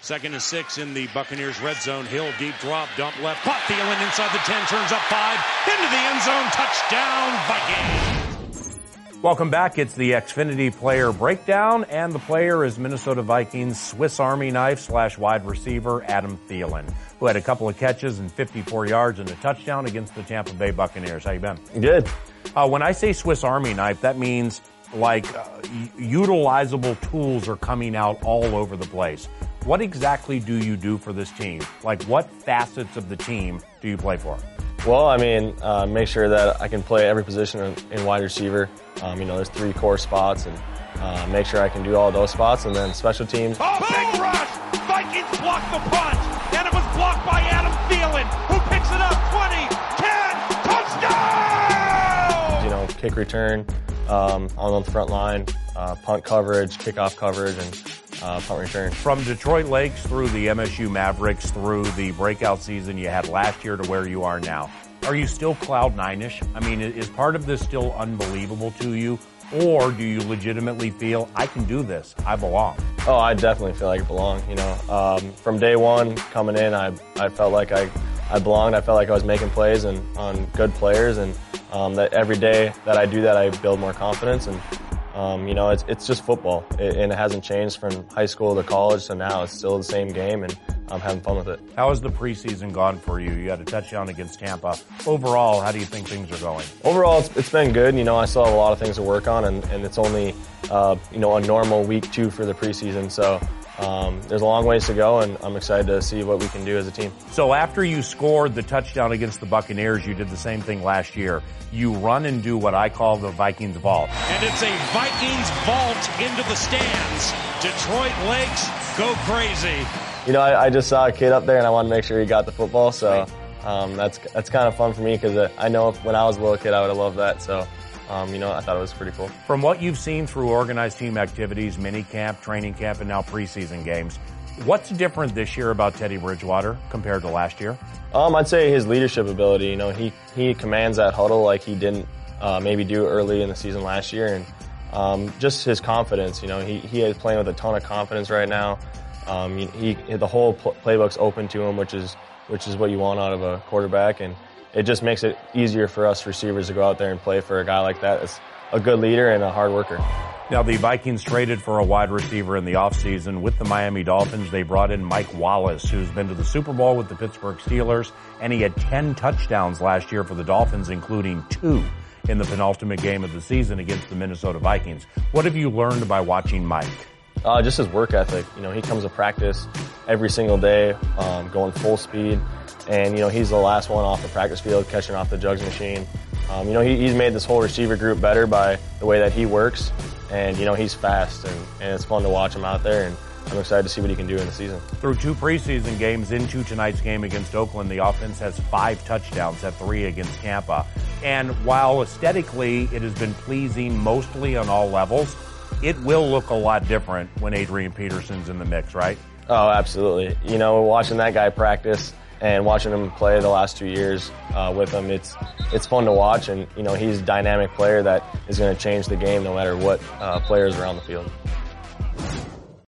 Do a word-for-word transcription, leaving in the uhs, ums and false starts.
Second and six in the Buccaneers red zone. Hill deep drop, dump left, caught Thielen inside the ten, turns up five, into the end zone, touchdown Vikings. Welcome back. It's the Xfinity Player Breakdown, and the player is Minnesota Vikings Swiss Army knife slash wide receiver Adam Thielen, who had a couple of catches and fifty-four yards and a touchdown against the Tampa Bay Buccaneers. How you been? Good. Uh, when I say Swiss Army knife, that means like uh, utilizable tools are coming out all over the place. What exactly do you do for this team? Like, what facets of the team do you play for? Well, I mean, uh, make sure that I can play every position in, in wide receiver. Um, you know, there's three core spots, and uh, make sure I can do all those spots. And then special teams. Oh, big rush! Vikings block the punch, and it was blocked by Adam Thielen, who picks it up. twenty, ten, touchdown! You know, kick return um, on the front line, uh, punt coverage, kickoff coverage, and Uh, punt return. From Detroit Lakes through the M S U Mavericks through the breakout season you had last year to where you are now, are you still cloud nine-ish? I mean, is part of this still unbelievable to you, or do you legitimately feel, I can do this, I belong? Oh, I definitely feel like I belong. You know, um, from day one coming in, I I felt like I I belonged. I felt like I was making plays and on good players, and um, that every day that I do that, I build more confidence. And Um, you know, it's it's just football, it, and it hasn't changed from high school to college, so now it's still the same game, and I'm having fun with it. How has the preseason gone for you? You had a touchdown against Tampa. Overall, how do you think things are going? Overall, it's, it's been good. You know, I still have a lot of things to work on, and, and it's only, uh, you know, a normal week two for the preseason, so um, there's a long ways to go, and I'm excited to see what we can do as a team. So after you scored the touchdown against the Buccaneers, you did the same thing last year. You run and do what I call the Vikings vault. And it's a Vikings vault into the stands. Detroit Lakes go crazy. You know, I, I just saw a kid up there, and I wanted to make sure he got the football, so um, that's that's kind of fun for me, because I know if, when I was a little kid, I would have loved that. So, um, you know, I thought it was pretty cool. From what you've seen through organized team activities, mini camp, training camp, and now preseason games, what's different this year about Teddy Bridgewater compared to last year? Um, I'd say his leadership ability. You know, he, he commands that huddle like he didn't uh, maybe do early in the season last year, and um, just his confidence. You know, he he is playing with a ton of confidence right now. Um, he, he the whole pl- playbook's open to him, which is which is what you want out of a quarterback, and it just makes it easier for us receivers to go out there and play for a guy like that. It's a good leader and a hard worker. Now, the Vikings traded for a wide receiver in the offseason with the Miami Dolphins. They brought in Mike Wallace, who's been to the Super Bowl with the Pittsburgh Steelers, and he had ten touchdowns last year for the Dolphins, including two in the penultimate game of the season against the Minnesota Vikings. What have you learned by watching Mike? Uh, just his work ethic. You know, he comes to practice every single day, um, going full speed, and, you know, he's the last one off the practice field, catching off the jugs machine. Um, you know, he, he's made this whole receiver group better by the way that he works. And, you know, he's fast, and, and it's fun to watch him out there, and I'm excited to see what he can do in the season. Through two preseason games, into tonight's game against Oakland, the offense has five touchdowns, at three against Tampa. And while aesthetically it has been pleasing mostly on all levels, it will look a lot different when Adrian Peterson's in the mix, right? Oh, absolutely. You know, watching that guy practice and watching him play the last two years uh, with him, it's it's fun to watch, and, you know, he's a dynamic player that is going to change the game no matter what uh, players are on the field.